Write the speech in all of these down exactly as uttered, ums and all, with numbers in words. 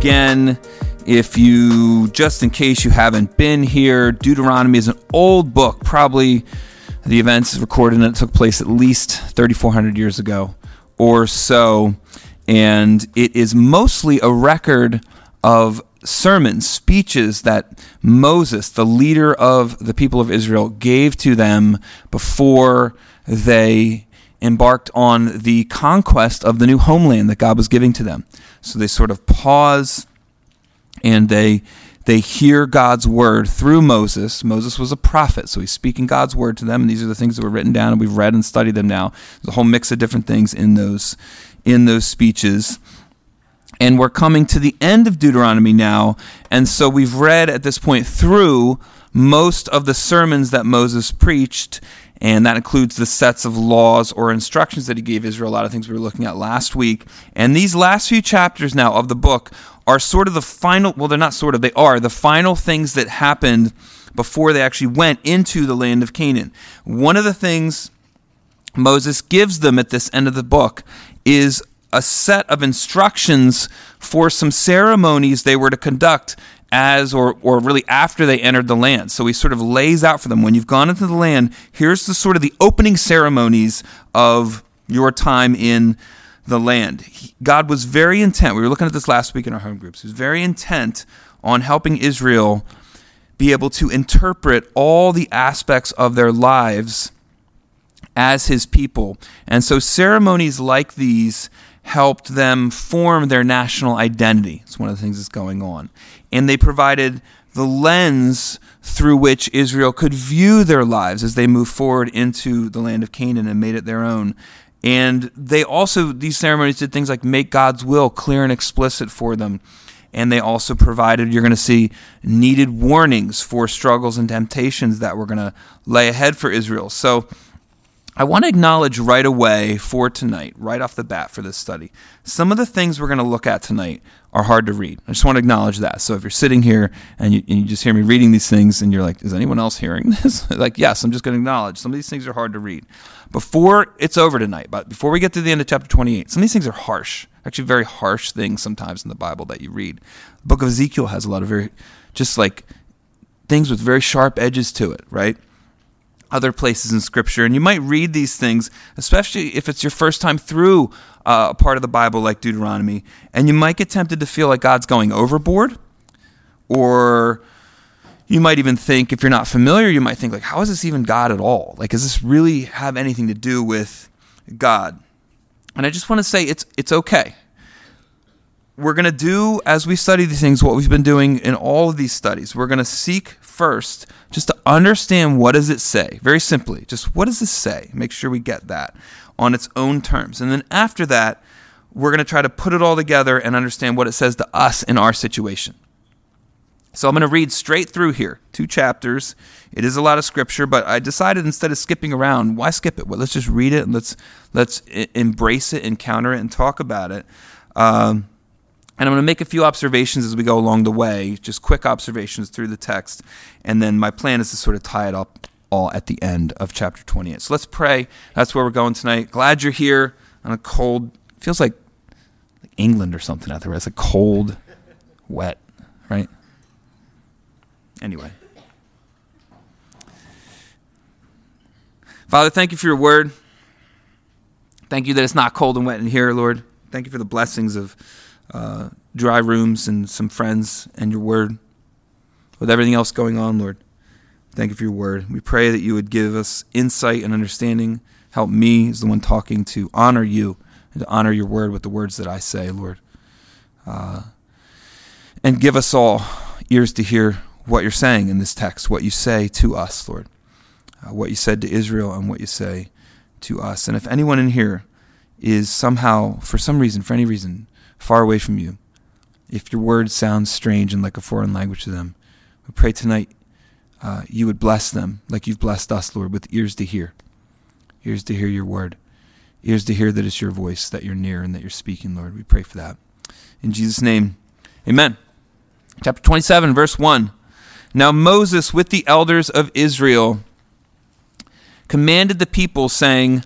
again. If you, just in case you haven't been here, Deuteronomy is an old book. Probably the events recorded in it took place at least thirty-four hundred years ago or so. And it is mostly a record of sermons, speeches that Moses, the leader of the people of Israel, gave to them before they embarked on the conquest of the new homeland that God was giving to them. So they sort of pause and they they hear God's word through Moses. Moses was a prophet, so he's speaking God's word to them, and these are the things that were written down, and we've read and studied them now. There's a whole mix of different things in those in those speeches. And we're coming to the end of Deuteronomy now, and so we've read at this point through most of the sermons that Moses preached, and that includes the sets of laws or instructions that he gave Israel, a lot of things we were looking at last week. And these last few chapters now of the book are sort of the final, well, they're not sort of, they are the final things that happened before they actually went into the land of Canaan. One of the things Moses gives them at this end of the book is a set of instructions for some ceremonies they were to conduct as or or really after they entered the land. So he sort of lays out for them, when you've gone into the land, here's the sort of the opening ceremonies of your time in the land. He, God was very intent. We were looking at this last week in our home groups. He was very intent on helping Israel be able to interpret all the aspects of their lives as his people. And so ceremonies like these helped them form their national identity. It's one of the things that's going on. And they provided the lens through which Israel could view their lives as they moved forward into the land of Canaan and made it their own. And they also, these ceremonies did things like make God's will clear and explicit for them. And they also provided, you're going to see, needed warnings for struggles and temptations that were going to lay ahead for Israel. So I want to acknowledge right away for tonight, right off the bat for this study, some of the things we're going to look at tonight are hard to read. I just want to acknowledge that. So if you're sitting here and you, and you just hear me reading these things and you're like, is anyone else hearing this? Like, yes, I'm just going to acknowledge some of these things are hard to read. Before it's over tonight, but before we get to the end of chapter twenty-eight, some of these things are harsh, actually very harsh things sometimes in the Bible that you read. The book of Ezekiel has a lot of very, just like things with very sharp edges to it, right? Other places in Scripture, and you might read these things, especially if it's your first time through uh, a part of the Bible like Deuteronomy, and you might get tempted to feel like God's going overboard, or you might even think, if you're not familiar, you might think, like, how is this even God at all? Like, does this really have anything to do with God? And I just want to say it's it's okay. We're going to do, as we study these things, what we've been doing in all of these studies. We're going to seek first just to understand, what does it say? Very simply, just what does this say? Make sure we get that on its own terms. And then after that, we're going to try to put it all together and understand what it says to us in our situation. So I'm going to read straight through here, two chapters. It is a lot of Scripture, but I decided instead of skipping around, why skip it? Well, let's just read it and let's let's I- embrace it, encounter it, and talk about it. Um, And I'm going to make a few observations as we go along the way, just quick observations through the text. And then my plan is to sort of tie it up all at the end of chapter twenty-eight. So let's pray. That's where we're going tonight. Glad you're here on a cold, feels like, like England or something out there. It's like cold, wet, right? Anyway. Father, thank you for your word. Thank you that it's not cold and wet in here, Lord. Thank you for the blessings of Uh, dry rooms and some friends and your word. With everything else going on, Lord, thank you for your word. We pray that you would give us insight and understanding. Help me as the one talking to honor you and to honor your word with the words that I say, Lord. Uh, and give us all ears to hear what you're saying in this text, what you say to us, Lord. Uh, what you said to Israel and what you say to us. And if anyone in here is somehow, for some reason, for any reason, far away from you, if your word sounds strange and like a foreign language to them, we pray tonight uh, you would bless them like you've blessed us, Lord, with ears to hear, ears to hear your word, ears to hear that it's your voice, that you're near and that you're speaking, Lord. We pray for that. In Jesus' name, amen. Chapter twenty-seven, verse one. Now Moses with the elders of Israel commanded the people, saying,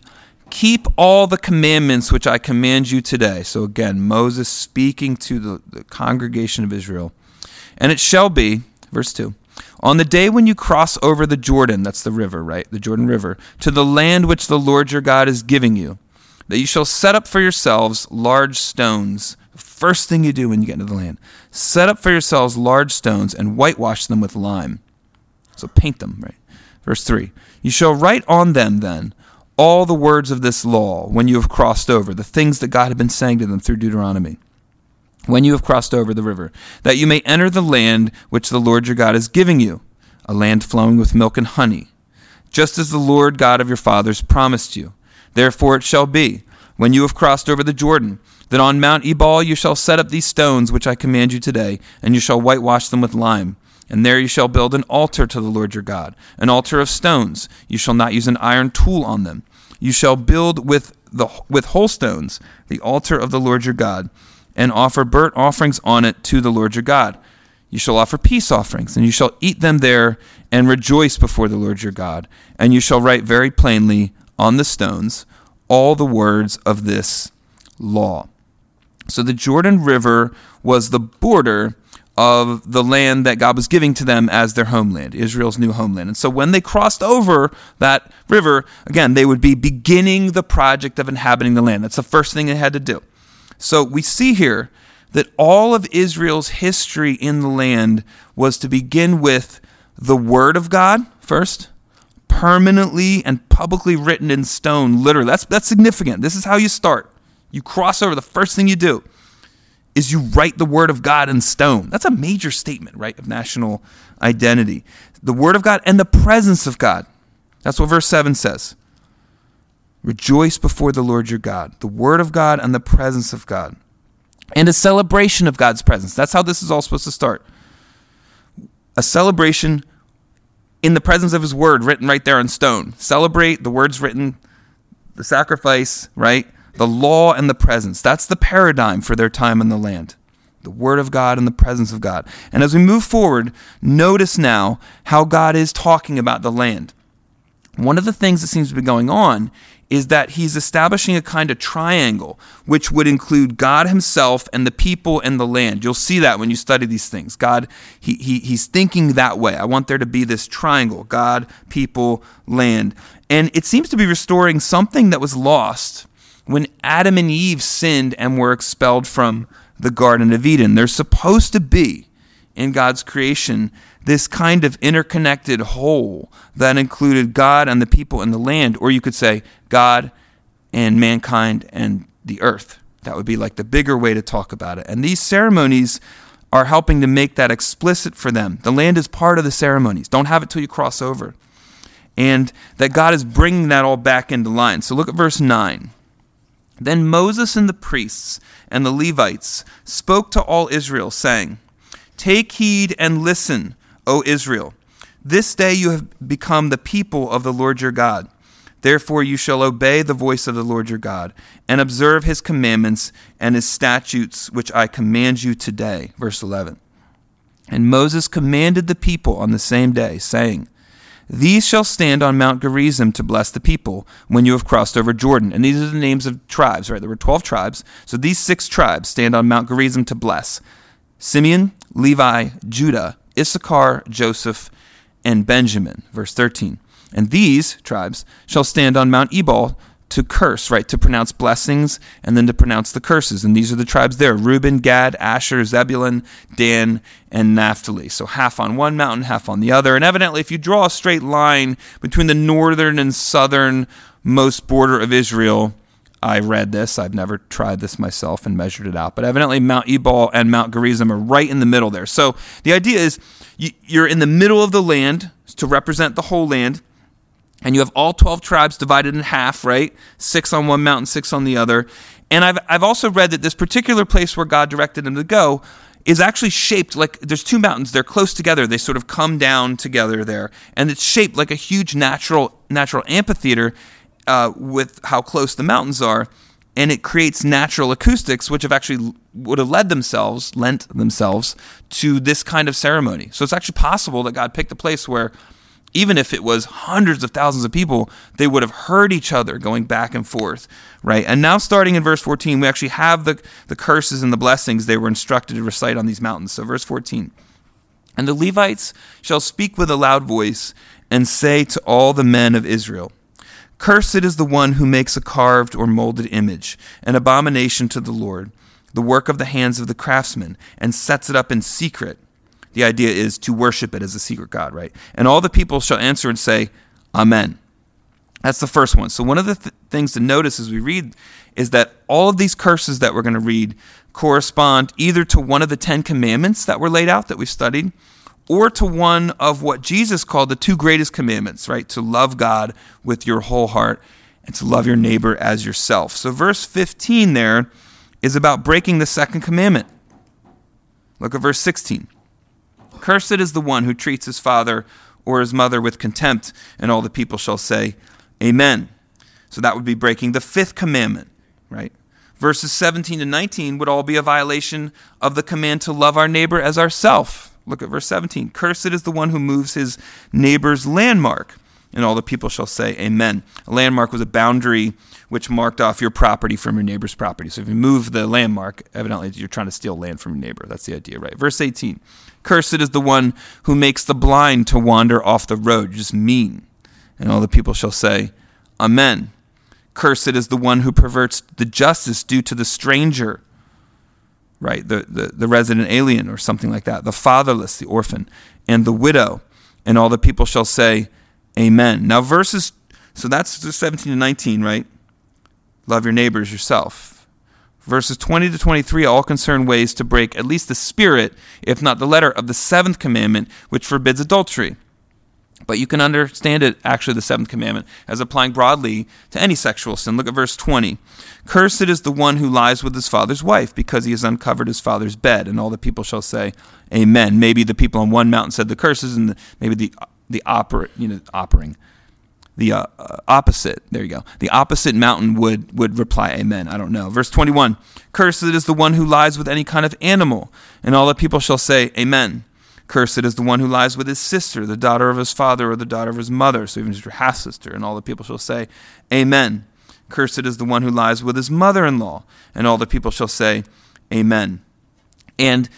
keep all the commandments which I command you today. So again, Moses speaking to the, the congregation of Israel. And it shall be, verse two, on the day when you cross over the Jordan, that's the river, right? The Jordan River, to the land which the Lord your God is giving you, that you shall set up for yourselves large stones. First thing you do when you get into the land, set up for yourselves large stones and whitewash them with lime. So paint them, right? Verse three, you shall write on them then all the words of this law when you have crossed over, the things that God had been saying to them through Deuteronomy, when you have crossed over the river, that you may enter the land which the Lord your God is giving you, a land flowing with milk and honey, just as the Lord God of your fathers promised you. Therefore it shall be, when you have crossed over the Jordan, that on Mount Ebal you shall set up these stones which I command you today, and you shall whitewash them with lime. And there you shall build an altar to the Lord your God, an altar of stones. You shall not use an iron tool on them. You shall build with the with whole stones the altar of the Lord your God, and offer burnt offerings on it to the Lord your God. You shall offer peace offerings, and you shall eat them there and rejoice before the Lord your God. And you shall write very plainly on the stones all the words of this law. So the Jordan River was the border of the land that God was giving to them as their homeland, Israel's new homeland. And so when they crossed over that river, again, they would be beginning the project of inhabiting the land. That's the first thing they had to do. So we see here that all of Israel's history in the land was to begin with the word of God first, permanently and publicly written in stone, literally. That's, that's significant. This is how you start. You cross over, the first thing you do is you write the word of God in stone. That's a major statement, right, of national identity. The word of God and the presence of God. That's what verse seven says. Rejoice before the Lord your God. The word of God and the presence of God. And a celebration of God's presence. That's how this is all supposed to start. A celebration in the presence of his word written right there in stone. Celebrate the words written, the sacrifice, right? The law and the presence. That's the paradigm for their time in the land. The word of God and the presence of God. And as we move forward, notice now how God is talking about the land. One of the things that seems to be going on is that he's establishing a kind of triangle, which would include God himself and the people and the land. You'll see that when you study these things. God, he, he he's thinking that way. I want there to be this triangle, God, people, land. And it seems to be restoring something that was lost when Adam and Eve sinned and were expelled from the Garden of Eden. There's supposed to be, in God's creation, this kind of interconnected whole that included God and the people and the land, or you could say God and mankind and the earth. That would be like the bigger way to talk about it. And these ceremonies are helping to make that explicit for them. The land is part of the ceremonies. Don't have it till you cross over. And that God is bringing that all back into line. So look at verse nine. Then Moses and the priests and the Levites spoke to all Israel, saying, Take heed and listen, O Israel. This day you have become the people of the Lord your God. Therefore you shall obey the voice of the Lord your God, and observe his commandments and his statutes, which I command you today. Verse eleven. And Moses commanded the people on the same day, saying, These shall stand on Mount Gerizim to bless the people when you have crossed over Jordan. And these are the names of tribes, right? There were twelve tribes. So these six tribes stand on Mount Gerizim to bless. Simeon, Levi, Judah, Issachar, Joseph, and Benjamin. Verse thirteen. And these tribes shall stand on Mount Ebal to curse, right? To pronounce blessings and then to pronounce the curses. And these are the tribes there: Reuben, Gad, Asher, Zebulun, Dan, and Naphtali. So half on one mountain, half on the other. And evidently, if you draw a straight line between the northern and southernmost border of Israel, I read this. I've never tried this myself and measured it out. But evidently, Mount Ebal and Mount Gerizim are right in the middle there. So the idea is you're in the middle of the land to represent the whole land. And you have all twelve tribes divided in half, right? Six on one mountain, six on the other. And I've I've also read that this particular place where God directed them to go is actually shaped like, there's two mountains, they're close together, they sort of come down together there. And it's shaped like a huge natural natural amphitheater uh, with how close the mountains are. And it creates natural acoustics, which have actually would have led themselves, lent themselves to this kind of ceremony. So it's actually possible that God picked a place where Even if it was hundreds of thousands of people, they would have heard each other going back and forth, right? And now starting in verse fourteen, we actually have the, the curses and the blessings they were instructed to recite on these mountains. So verse fourteen, and the Levites shall speak with a loud voice and say to all the men of Israel, cursed is the one who makes a carved or molded image, an abomination to the Lord, the work of the hands of the craftsman, and sets it up in secret. The idea is to worship it as a secret god, right? And all the people shall answer and say, Amen. That's the first one. So one of the th- things to notice as we read is that all of these curses that we're going to read correspond either to one of the Ten Commandments that were laid out that we've studied, or to one of what Jesus called the two greatest commandments, right? To love God with your whole heart and to love your neighbor as yourself. So verse fifteen there is about breaking the second commandment. Look at verse sixteen. Cursed is the one who treats his father or his mother with contempt, and all the people shall say, Amen. So that would be breaking the fifth commandment, right? Verses seventeen to nineteen would all be a violation of the command to love our neighbor as ourself. Look at verse seventeen. Cursed is the one who moves his neighbor's landmark, and all the people shall say, Amen. A landmark was a boundary which marked off your property from your neighbor's property. So if you move the landmark, evidently you're trying to steal land from your neighbor. That's the idea, right? Verse eighteen. Cursed is the one who makes the blind to wander off the road. You're just mean. And all the people shall say, Amen. Cursed is the one who perverts the justice due to the stranger, right? The, the, the resident alien or something like that. The fatherless, the orphan, and the widow. And all the people shall say, Amen. Now verses, so that's seventeen to nineteen, right? Love your neighbors yourself. Verses twenty to twenty-three all concern ways to break at least the spirit, if not the letter, of the seventh commandment, which forbids adultery. But you can understand it, actually, the seventh commandment, as applying broadly to any sexual sin. Look at verse twenty. Cursed is the one who lies with his father's wife, because he has uncovered his father's bed. And all the people shall say, Amen. Maybe the people on one mountain said the curses, and the, maybe the the oper, you know, offering. The uh, uh, opposite, there you go. The opposite mountain would, would reply, Amen. I don't know. Verse twenty-one, cursed is the one who lies with any kind of animal, and all the people shall say, Amen. Cursed is the one who lies with his sister, the daughter of his father, or the daughter of his mother, so even your half-sister, and all the people shall say, Amen. Cursed is the one who lies with his mother-in-law, and all the people shall say, Amen. And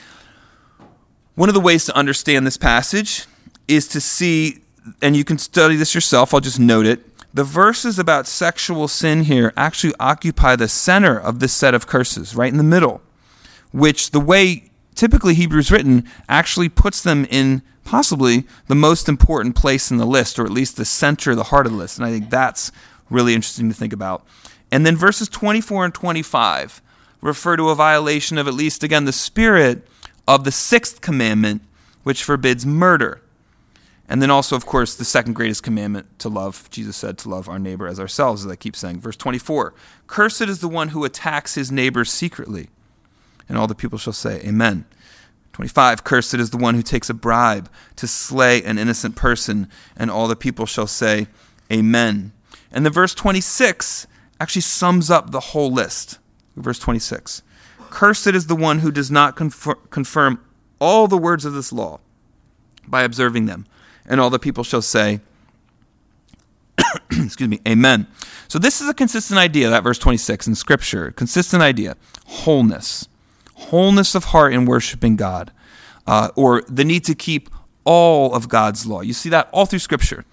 one of the ways to understand this passage is to see, and you can study this yourself, I'll just note it, the verses about sexual sin here actually occupy the center of this set of curses, right in the middle, which the way typically Hebrews written actually puts them in possibly the most important place in the list, or at least the center, the heart of the list. And I think that's really interesting to think about. And then verses twenty-four and twenty-five refer to a violation of at least, again, the spirit of the sixth commandment, which forbids murder. And then also, of course, the second greatest commandment to love, Jesus said, to love our neighbor as ourselves, as I keep saying. Verse twenty-four, cursed is the one who attacks his neighbor secretly. And all the people shall say, Amen. twenty-five, cursed is the one who takes a bribe to slay an innocent person. And all the people shall say, Amen. And then verse twenty-six actually sums up the whole list. Verse twenty-six, cursed is the one who does not confer- confirm all the words of this law by observing them. And all the people shall say, excuse me, Amen. So this is a consistent idea, that verse twenty-six in Scripture. Consistent idea. Wholeness. Wholeness of heart in worshiping God. Uh, or the need to keep all of God's law. You see that all through Scripture.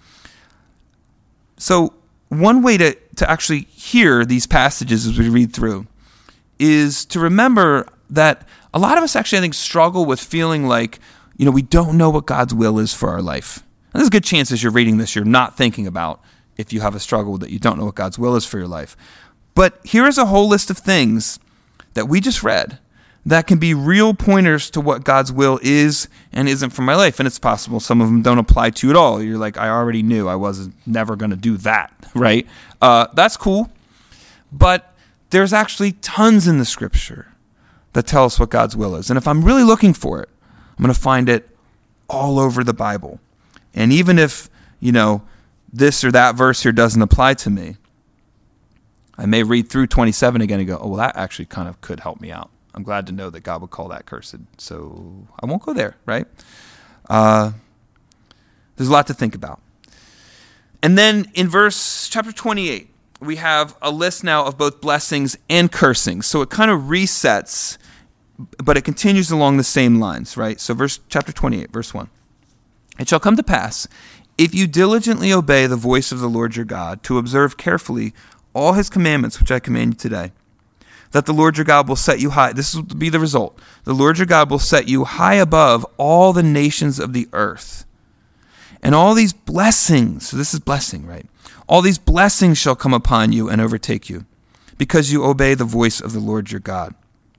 So one way to, to actually hear these passages as we read through is to remember that a lot of us actually, I think, struggle with feeling like, you know, we don't know what God's will is for our life. And there's a good chance as you're reading this, you're not thinking about if you have a struggle that you don't know what God's will is for your life. But here is a whole list of things that we just read that can be real pointers to what God's will is and isn't for my life. And it's possible some of them don't apply to you at all. You're like, I already knew I was never going to do that, right? Uh, that's cool. But there's actually tons in the Scripture that tell us what God's will is. And if I'm really looking for it, I'm going to find it all over the Bible. And even if, you know, this or that verse here doesn't apply to me, I may read through twenty-seven again and go, oh, well, that actually kind of could help me out. I'm glad to know that God would call that cursed. So I won't go there, right? Uh, there's a lot to think about. And then in verse chapter twenty-eight, we have a list now of both blessings and cursings. So it kind of resets, but it continues along the same lines, right? So verse chapter twenty-eight, verse one. It shall come to pass, if you diligently obey the voice of the Lord your God, to observe carefully all his commandments which I command you today, that the Lord your God will set you high. This will be the result. The Lord your God will set you high above all the nations of the earth. And all these blessings, so this is blessing, right? All these blessings shall come upon you and overtake you, because you obey the voice of the Lord your God.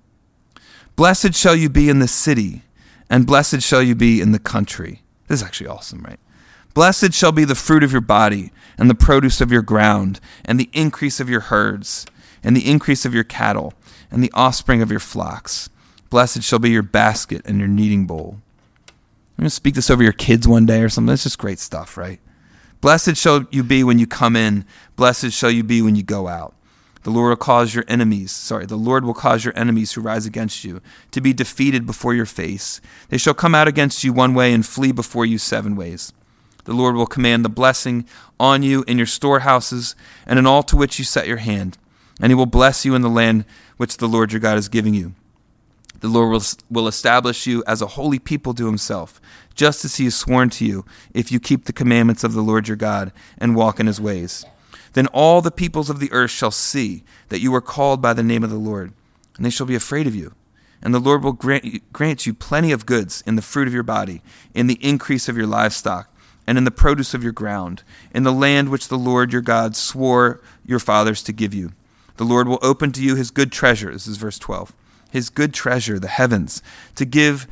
Blessed shall you be in the city, and blessed shall you be in the country. This is actually awesome, right? Blessed shall be the fruit of your body, and the produce of your ground, and the increase of your herds, and the increase of your cattle, and the offspring of your flocks. Blessed shall be your basket and your kneading bowl. I'm going to speak this over your kids one day or something. That's just great stuff, right? Blessed shall you be when you come in. Blessed shall you be when you go out. The Lord will cause your enemies, sorry, the Lord will cause your enemies who rise against you to be defeated before your face. They shall come out against you one way and flee before you seven ways. The Lord will command the blessing on you in your storehouses and in all to which you set your hand. And he will bless you in the land which the Lord your God is giving you. The Lord will, will establish you as a holy people to himself, just as he has sworn to you, if you keep the commandments of the Lord your God and walk in his ways. Then all the peoples of the earth shall see that you are called by the name of the Lord, and they shall be afraid of you. And the Lord will grant, grant you plenty of goods in the fruit of your body, in the increase of your livestock, and in the produce of your ground, in the land which the Lord your God swore your fathers to give you. The Lord will open to you his good treasure, this is verse twelve, his good treasure, the heavens, to give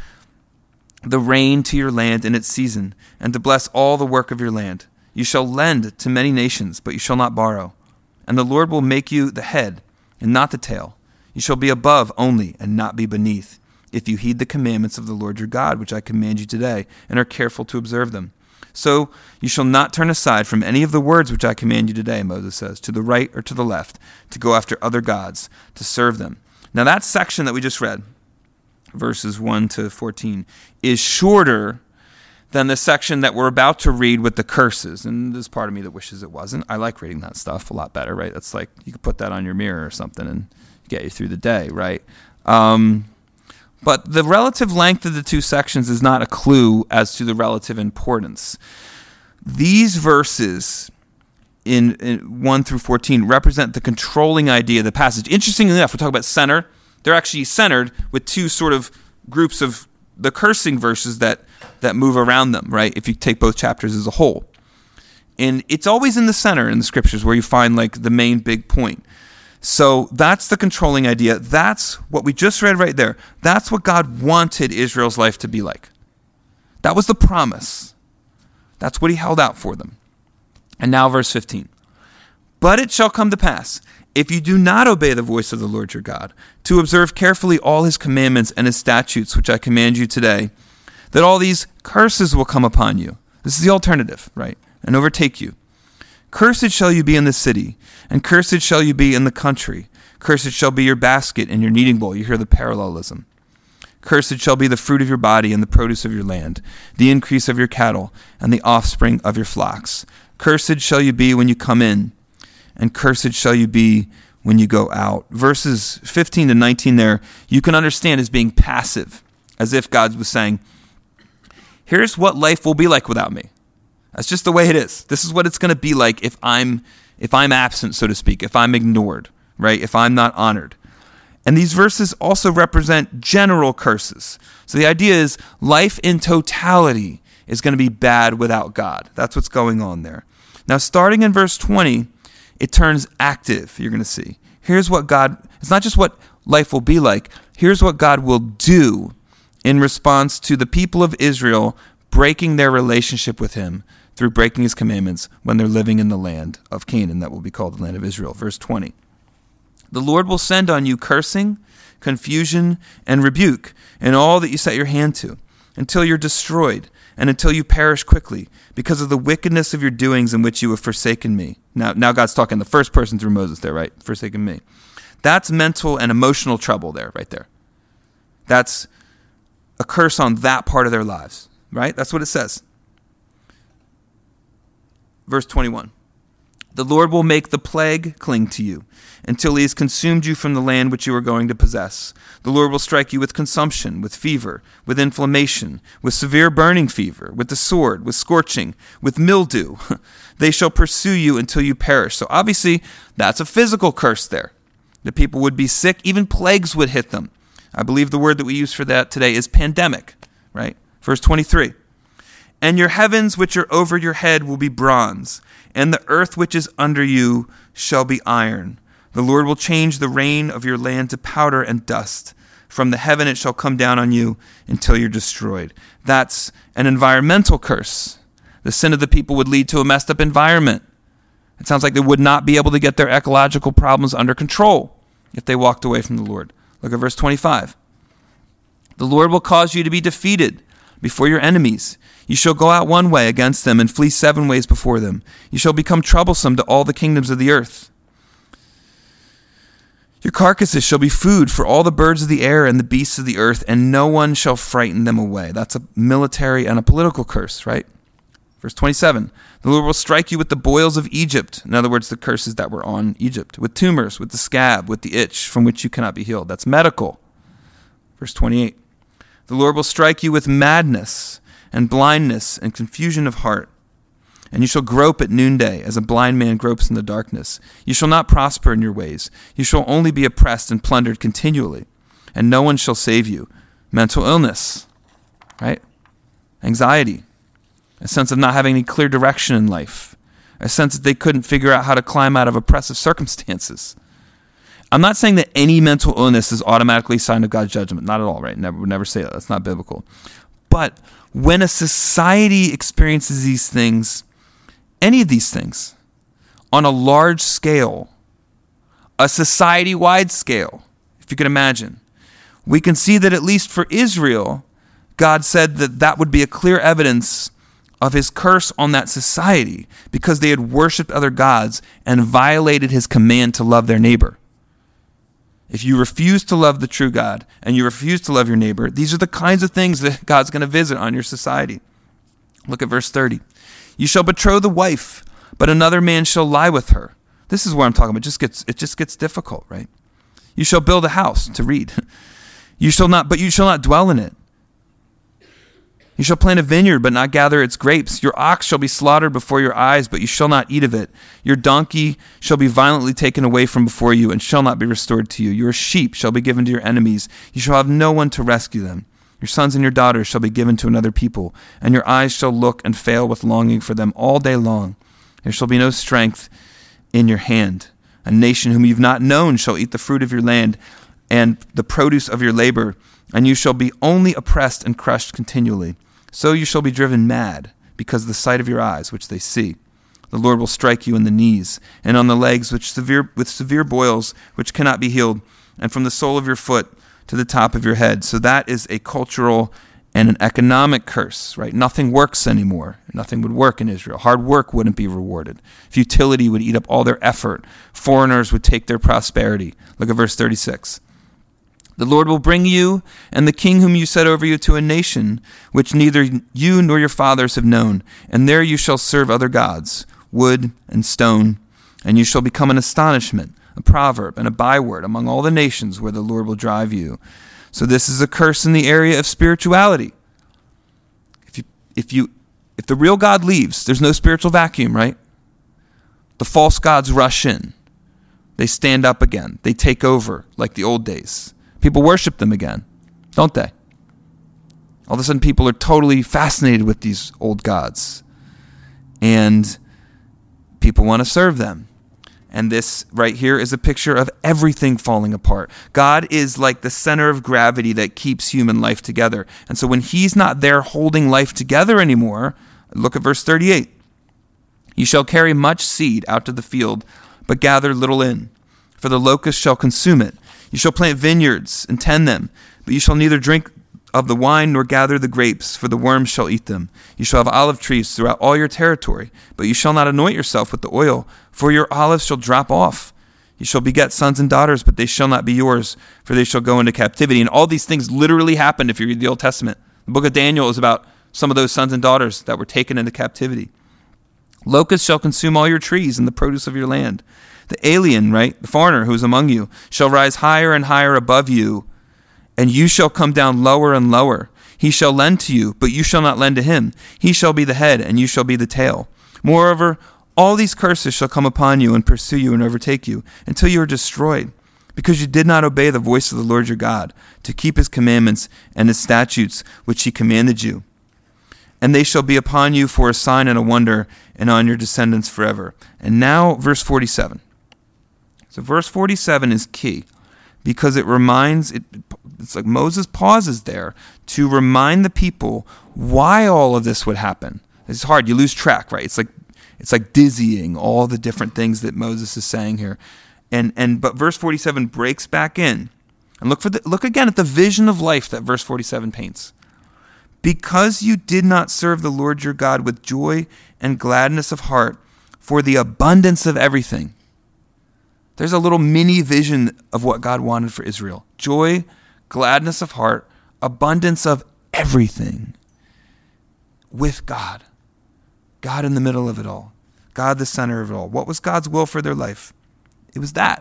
the rain to your land in its season, and to bless all the work of your land. You shall lend to many nations, but you shall not borrow. And the Lord will make you the head, and not the tail. You shall be above only, and not be beneath, if you heed the commandments of the Lord your God, which I command you today, and are careful to observe them. So you shall not turn aside from any of the words which I command you today, Moses says, to the right or to the left, to go after other gods, to serve them. Now that section that we just read, verses one to fourteen, is shorter than the section that we're about to read with the curses. And there's part of me that wishes it wasn't. I like reading that stuff a lot better, right? That's like, you could put that on your mirror or something and get you through the day, right? Um, but the relative length of the two sections is not a clue as to the relative importance. These verses in, in one through fourteen represent the controlling idea of the passage. Interestingly enough, we're talking about center. They're actually centered with two sort of groups of the cursing verses that that move around them, right? If you take both chapters as a whole. And it's always in the center in the scriptures where you find like the main big point. So that's the controlling idea. That's what we just read right there. That's what God wanted Israel's life to be like. That was the promise. That's what he held out for them. And now verse fifteen. But it shall come to pass, if you do not obey the voice of the Lord your God, to observe carefully all his commandments and his statutes, which I command you today, that all these curses will come upon you. This is the alternative, right? And overtake you. Cursed shall you be in the city, and cursed shall you be in the country. Cursed shall be your basket and your kneading bowl. You hear the parallelism. Cursed shall be the fruit of your body and the produce of your land, the increase of your cattle and the offspring of your flocks. Cursed shall you be when you come in, and cursed shall you be when you go out. Verses fifteen to nineteen there, you can understand as being passive, as if God was saying, here's what life will be like without me. That's just the way it is. This is what it's going to be like if I'm if I'm absent, so to speak, if I'm ignored, right? If I'm not honored. And these verses also represent general curses. So the idea is life in totality is going to be bad without God. That's what's going on there. Now, starting in verse twenty, it turns active, you're going to see. Here's what God, it's not just what life will be like, here's what God will do in response to the people of Israel breaking their relationship with him through breaking his commandments when they're living in the land of Canaan, that will be called the land of Israel. Verse twenty. The Lord will send on you cursing, confusion, and rebuke in all that you set your hand to, until you're destroyed, and until you perish quickly, because of the wickedness of your doings in which you have forsaken me. Now, now God's talking the first person through Moses there, right? Forsaken me. That's mental and emotional trouble there, right there. That's a curse on that part of their lives, right? That's what it says. verse twenty-one. The Lord will make the plague cling to you until he has consumed you from the land which you are going to possess. The Lord will strike you with consumption, with fever, with inflammation, with severe burning fever, with the sword, with scorching, with mildew. They shall pursue you until you perish. So obviously, that's a physical curse there. The people would be sick. Even plagues would hit them. I believe the word that we use for that today is pandemic, right? Verse twenty-three. And your heavens which are over your head will be bronze, and the earth which is under you shall be iron. The Lord will change the rain of your land to powder and dust. From the heaven it shall come down on you until you're destroyed. That's an environmental curse. The sin of the people would lead to a messed up environment. It sounds like they would not be able to get their ecological problems under control if they walked away from the Lord. Look at verse twenty-five. The Lord will cause you to be defeated before your enemies. You shall go out one way against them and flee seven ways before them. You shall become troublesome to all the kingdoms of the earth. Your carcasses shall be food for all the birds of the air and the beasts of the earth, and no one shall frighten them away. That's a military and a political curse, right? Verse twenty-seven. The Lord will strike you with the boils of Egypt. In other words, the curses that were on Egypt. With tumors, with the scab, with the itch from which you cannot be healed. That's medical. Verse twenty-eight. The Lord will strike you with madness and blindness and confusion of heart. And you shall grope at noonday as a blind man gropes in the darkness. You shall not prosper in your ways. You shall only be oppressed and plundered continually, and no one shall save you. Mental illness, right? Anxiety, a sense of not having any clear direction in life, a sense that they couldn't figure out how to climb out of oppressive circumstances. I'm not saying that any mental illness is automatically a sign of God's judgment. Not at all, right? Never, would never say that. That's not biblical. But when a society experiences these things, any of these things, on a large scale, a society-wide scale, if you can imagine, we can see that at least for Israel, God said that that would be a clear evidence of his curse on that society because they had worshipped other gods and violated his command to love their neighbor. If you refuse to love the true God and you refuse to love your neighbor, these are the kinds of things that God's going to visit on your society. Look at verse thirty. You shall betroth the wife, but another man shall lie with her. This is what I'm talking about. It just gets, it just gets difficult, right? You shall build a house to read. You shall not, but you shall not dwell in it. You shall plant a vineyard, but not gather its grapes. Your ox shall be slaughtered before your eyes, but you shall not eat of it. Your donkey shall be violently taken away from before you, and shall not be restored to you. Your sheep shall be given to your enemies. You shall have no one to rescue them. Your sons and your daughters shall be given to another people, and your eyes shall look and fail with longing for them all day long. There shall be no strength in your hand. A nation whom you've not known shall eat the fruit of your land and the produce of your labor, and you shall be only oppressed and crushed continually. So you shall be driven mad because of the sight of your eyes, which they see. The Lord will strike you in the knees and on the legs which severe, with severe boils, which cannot be healed, and from the sole of your foot to the top of your head. So that is a cultural and an economic curse, right? Nothing works anymore. Nothing would work in Israel. Hard work wouldn't be rewarded. Futility would eat up all their effort. Foreigners would take their prosperity. Look at verse thirty-six. The Lord will bring you and the king whom you set over you to a nation which neither you nor your fathers have known, and there you shall serve other gods, wood and stone, and you shall become an astonishment, a proverb, and a byword among all the nations where the Lord will drive you. So this is a curse in the area of spirituality. If you, if you, if the real God leaves, there's no spiritual vacuum, right? The false gods rush in. They stand up again. They take over like the old days. People worship them again, don't they? All of a sudden, people are totally fascinated with these old gods. And people want to serve them. And this right here is a picture of everything falling apart. God is like the center of gravity that keeps human life together. And so when he's not there holding life together anymore, look at verse thirty-eight. You shall carry much seed out to the field, but gather little in, for the locust shall consume it. You shall plant vineyards and tend them, but you shall neither drink of the wine nor gather the grapes, for the worms shall eat them. You shall have olive trees throughout all your territory, but you shall not anoint yourself with the oil, for your olives shall drop off. You shall beget sons and daughters, but they shall not be yours, for they shall go into captivity. And all these things literally happened if you read the Old Testament. The book of Daniel is about some of those sons and daughters that were taken into captivity. Locusts shall consume all your trees and the produce of your land. The alien, right, the foreigner who is among you, shall rise higher and higher above you, and you shall come down lower and lower. He shall lend to you, but you shall not lend to him. He shall be the head, and you shall be the tail. Moreover, all these curses shall come upon you and pursue you and overtake you, until you are destroyed, because you did not obey the voice of the Lord your God, to keep his commandments and his statutes which he commanded you. And they shall be upon you for a sign and a wonder, and on your descendants forever. And now, verse forty-seven. So verse forty-seven is key, because it reminds, it, it's like Moses pauses there to remind the people why all of this would happen. It's hard, you lose track, right? It's like it's like dizzying, all the different things that Moses is saying here. And and but verse forty-seven breaks back in. And look for the, look again at the vision of life that verse forty-seven paints. Because you did not serve the Lord your God with joy and gladness of heart for the abundance of everything. There's a little mini vision of what God wanted for Israel. Joy, gladness of heart, abundance of everything with God. God in the middle of it all. God the center of it all. What was God's will for their life? It was that.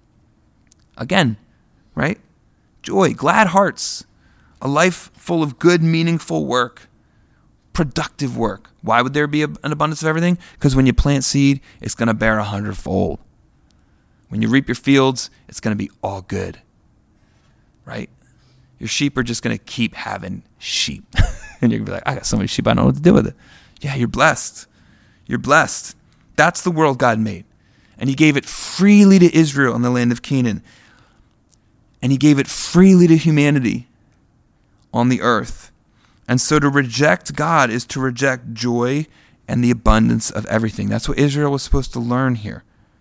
Again, right? Joy, glad hearts. A life full of good, meaningful work, productive work. Why would there be an abundance of everything? Because when you plant seed, it's going to bear a hundredfold. When you reap your fields, it's going to be all good, right? Your sheep are just going to keep having sheep. And you're going to be like, I got so many sheep, I don't know what to do with it. Yeah, you're blessed. You're blessed. That's the world God made. And he gave it freely to Israel in the land of Canaan. And he gave it freely to humanity on the earth. And so to reject God is to reject joy and the abundance of everything. That's what Israel was supposed to learn here.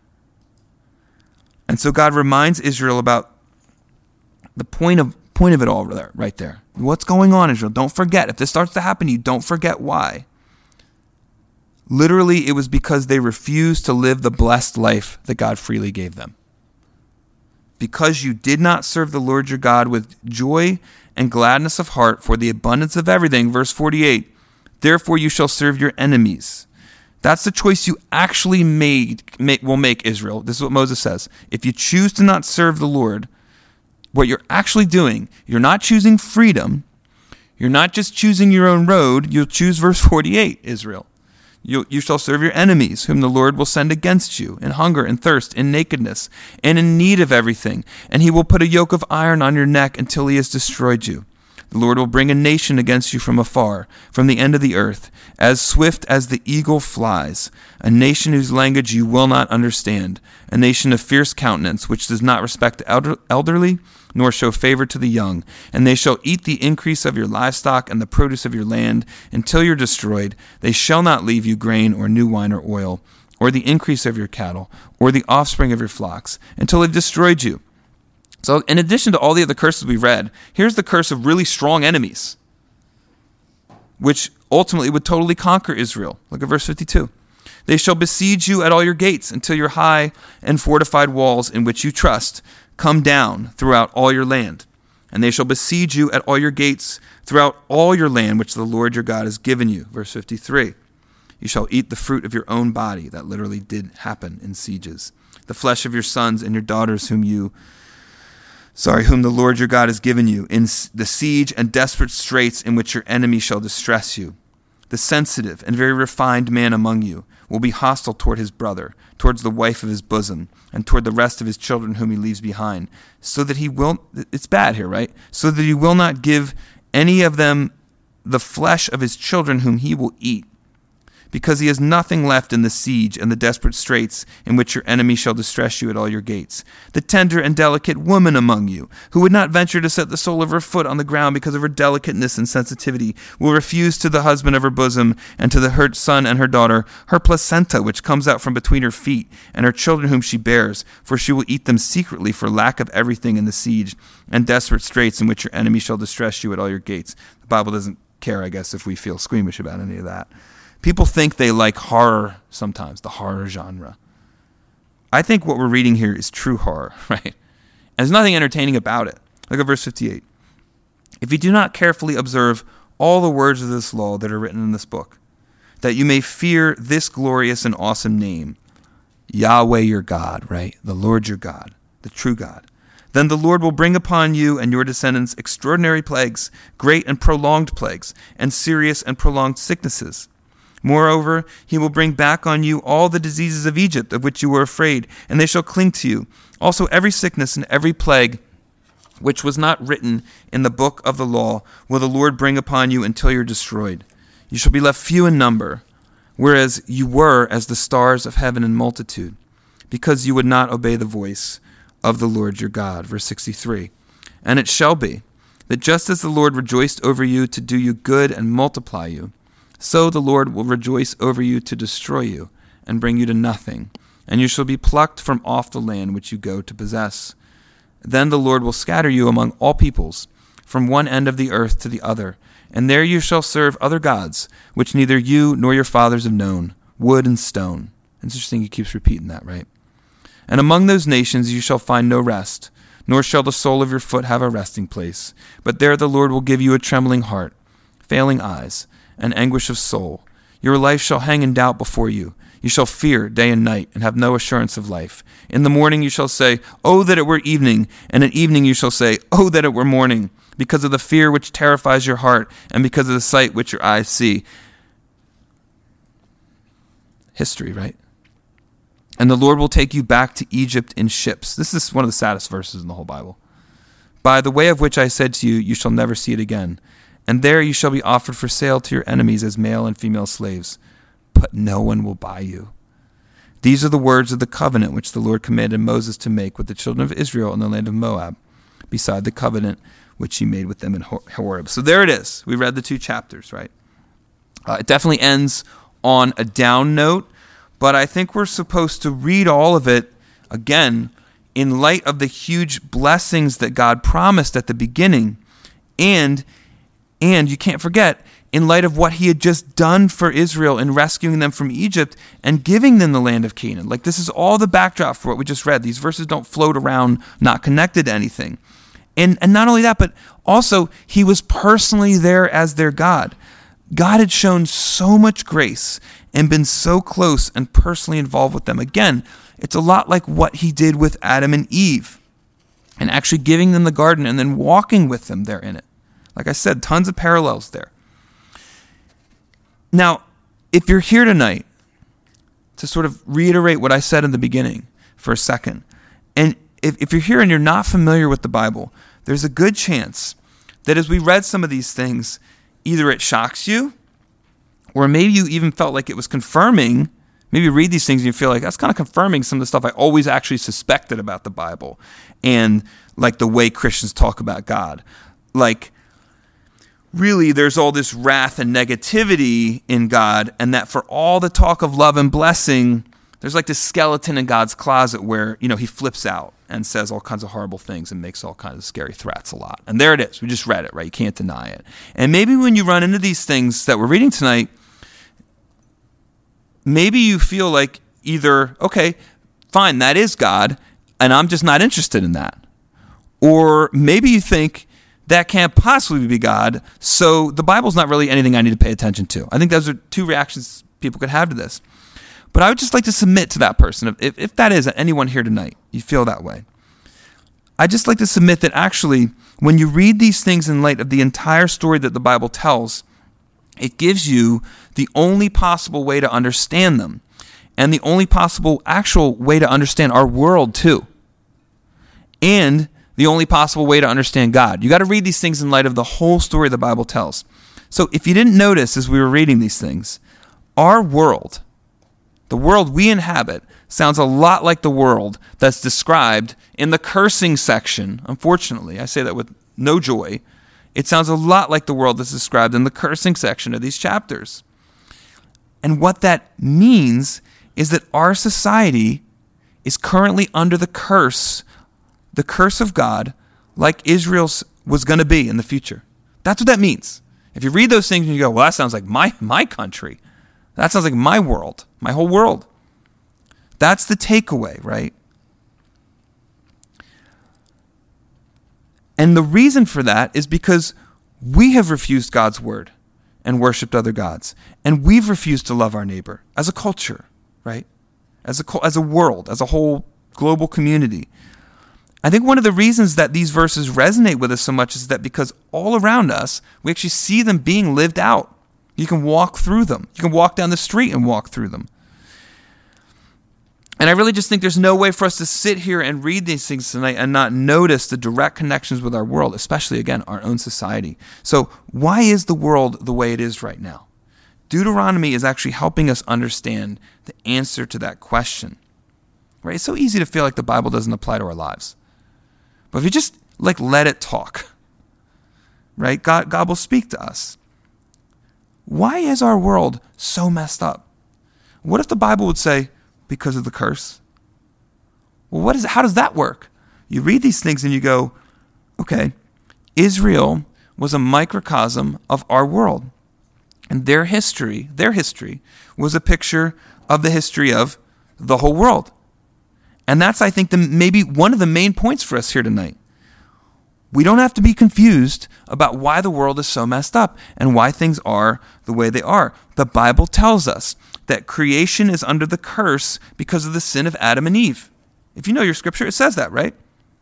And so God reminds Israel about the point of point of it all there, right there. What's going on, Israel? Don't forget. If this starts to happen to you, don't forget why. Literally, it was because they refused to live the blessed life that God freely gave them. Because you did not serve the Lord your God with joy and gladness of heart for the abundance of everything. Verse forty-eight, therefore you shall serve your enemies. That's the choice you actually made, make, will make, Israel. This is what Moses says. If you choose to not serve the Lord, what you're actually doing, you're not choosing freedom. You're not just choosing your own road. You'll choose verse forty-eight, Israel. You, you shall serve your enemies, whom the Lord will send against you, in hunger and thirst, in nakedness, and in need of everything. And he will put a yoke of iron on your neck until he has destroyed you. The Lord will bring a nation against you from afar, from the end of the earth, as swift as the eagle flies, a nation whose language you will not understand, a nation of fierce countenance, which does not respect the elderly, nor show favor to the young. And they shall eat the increase of your livestock and the produce of your land until you're destroyed. They shall not leave you grain or new wine or oil, or the increase of your cattle, or the offspring of your flocks, until they've destroyed you. So in addition to all the other curses we read, here's the curse of really strong enemies, which ultimately would totally conquer Israel. Look at verse fifty-two. They shall besiege you at all your gates until your high and fortified walls in which you trust come down throughout all your land. And they shall besiege you at all your gates throughout all your land which the Lord your God has given you. Verse fifty-three. You shall eat the fruit of your own body. That literally did happen in sieges. The flesh of your sons and your daughters whom you Sorry, whom the Lord your God has given you, in the siege and desperate straits in which your enemy shall distress you. The sensitive and very refined man among you will be hostile toward his brother, towards the wife of his bosom, and toward the rest of his children whom he leaves behind, so that he will, it's bad here, right? So that he will not give any of them the flesh of his children whom he will eat, because he has nothing left in the siege and the desperate straits in which your enemy shall distress you at all your gates. The tender and delicate woman among you, who would not venture to set the sole of her foot on the ground because of her delicateness and sensitivity, will refuse to the husband of her bosom and to the her son and her daughter her placenta which comes out from between her feet, and her children whom she bears, for she will eat them secretly for lack of everything in the siege and desperate straits in which your enemy shall distress you at all your gates. The Bible doesn't care, I guess, if we feel squeamish about any of that. People think they like horror sometimes, the horror genre. I think what we're reading here is true horror, right? And there's nothing entertaining about it. Look at verse fifty-eight. If you do not carefully observe all the words of this law that are written in this book, that you may fear this glorious and awesome name, Yahweh your God, right? The Lord your God, the true God. Then the Lord will bring upon you and your descendants extraordinary plagues, great and prolonged plagues, and serious and prolonged sicknesses. Moreover, he will bring back on you all the diseases of Egypt of which you were afraid, and they shall cling to you. Also every sickness and every plague which was not written in the book of the law will the Lord bring upon you until you're destroyed. You shall be left few in number, whereas you were as the stars of heaven in multitude, because you would not obey the voice of the Lord your God. Verse sixty-three. And it shall be that just as the Lord rejoiced over you to do you good and multiply you, so the Lord will rejoice over you to destroy you and bring you to nothing, and you shall be plucked from off the land which you go to possess. Then the Lord will scatter you among all peoples, from one end of the earth to the other, and there you shall serve other gods, which neither you nor your fathers have known, wood and stone. It's interesting he keeps repeating that, right? And among those nations you shall find no rest, nor shall the sole of your foot have a resting place. But there the Lord will give you a trembling heart, failing eyes, and anguish of soul. Your life shall hang in doubt before you. You shall fear day and night, and have no assurance of life. In the morning you shall say, Oh, that it were evening, and at evening you shall say, Oh, that it were morning, because of the fear which terrifies your heart, and because of the sight which your eyes see. History, right? And the Lord will take you back to Egypt in ships. This is one of the saddest verses in the whole Bible. By the way of which I said to you, you shall never see it again. And there you shall be offered for sale to your enemies as male and female slaves. But no one will buy you. These are the words of the covenant which the Lord commanded Moses to make with the children of Israel in the land of Moab, beside the covenant which he made with them in Horeb. So there it is. We read the two chapters, right? Uh, it definitely ends on a down note, but I think we're supposed to read all of it, again, in light of the huge blessings that God promised at the beginning. And, and you can't forget, in light of what he had just done for Israel in rescuing them from Egypt and giving them the land of Canaan. Like, this is all the backdrop for what we just read. These verses don't float around, not connected to anything. And, and not only that, but also he was personally there as their God. God had shown so much grace and been so close and personally involved with them. Again, it's a lot like what he did with Adam and Eve and actually giving them the garden and then walking with them there in it. Like I said, tons of parallels there. Now, if you're here tonight, to sort of reiterate what I said in the beginning for a second, and if, if you're here and you're not familiar with the Bible, there's a good chance that as we read some of these things, either it shocks you, or maybe you even felt like it was confirming. Maybe you read these things and you feel like that's kind of confirming some of the stuff I always actually suspected about the Bible and like the way Christians talk about God. Like, really, there's all this wrath and negativity in God, and that for all the talk of love and blessing, there's like this skeleton in God's closet where, you know, he flips out and says all kinds of horrible things and makes all kinds of scary threats a lot. And there it is. We just read it, right? You can't deny it. And maybe when you run into these things that we're reading tonight, maybe you feel like either, okay, fine, that is God, and I'm just not interested in that. Or maybe you think, that can't possibly be God, so the Bible's not really anything I need to pay attention to. I think those are two reactions people could have to this. But I would just like to submit to that person, if, if that is anyone here tonight, you feel that way. I'd just like to submit that actually, when you read these things in light of the entire story that the Bible tells, it gives you the only possible way to understand them, and the only possible actual way to understand our world too. And the only possible way to understand God. You got to read these things in light of the whole story the Bible tells. So if you didn't notice as we were reading these things, our world, the world we inhabit, sounds a lot like the world that's described in the cursing section. Unfortunately, I say that with no joy. It sounds a lot like the world that's described in the cursing section of these chapters. And what that means is that our society is currently under the curse the curse of God, like Israel's was going to be in the future. That's what that means. If you read those things and you go, well, that sounds like my, my country. That sounds like my world, my whole world. That's the takeaway, right? And the reason for that is because we have refused God's word. and worshiped other gods. And we've refused to love our neighbor as a culture, right? As a, as a world, as a whole global community. I think one of the reasons that these verses resonate with us so much is that because all around us, we actually see them being lived out. You can walk through them. You can walk down the street and walk through them. And I really just think there's no way for us to sit here and read these things tonight and not notice the direct connections with our world, especially, again, our own society. So why is the world the way it is right now? Deuteronomy is actually helping us understand the answer to that question. Right? It's so easy to feel like the Bible doesn't apply to our lives. But if you just like let it talk, right? God, God will speak to us. Why is our world so messed up? What if the Bible would say, because of the curse? Well, what is how does that work? You read these things and you go, okay, Israel was a microcosm of our world. And their history, their history was a picture of the history of the whole world. And that's, I think, the, maybe one of the main points for us here tonight. We don't have to be confused about why the world is so messed up and why things are the way they are. The Bible tells us that creation is under the curse because of the sin of Adam and Eve. If you know your scripture, it says that, right?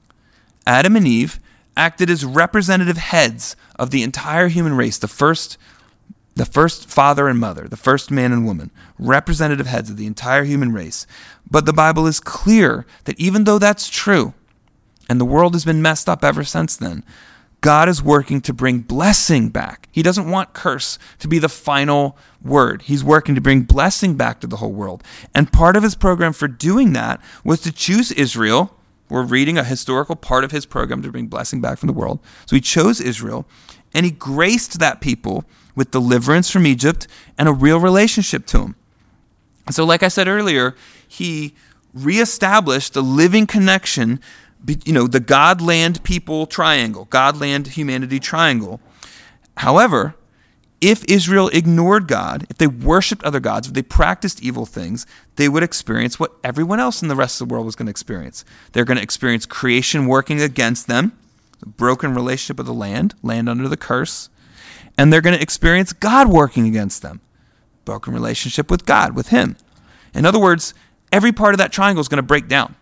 Adam and Eve acted as representative heads of the entire human race, the first The first father and mother, the first man and woman, representative heads of the entire human race. But the Bible is clear that even though that's true, and the world has been messed up ever since then, God is working to bring blessing back. He doesn't want curse to be the final word. He's working to bring blessing back to the whole world. And part of his program for doing that was to choose Israel. We're reading a historical part of his program to bring blessing back from the world. So he chose Israel, and he graced that people with deliverance from Egypt and a real relationship to him. So like I said earlier, he reestablished a living connection, you know, the God-land-people triangle, God-land-humanity triangle. However, if Israel ignored God, if they worshipped other gods, if they practiced evil things, they would experience what everyone else in the rest of the world was going to experience. They're going to experience creation working against them, a broken relationship with the land, land under the curse, and they're going to experience God working against them. Broken relationship with God, with him. In other words, every part of that triangle is going to break down.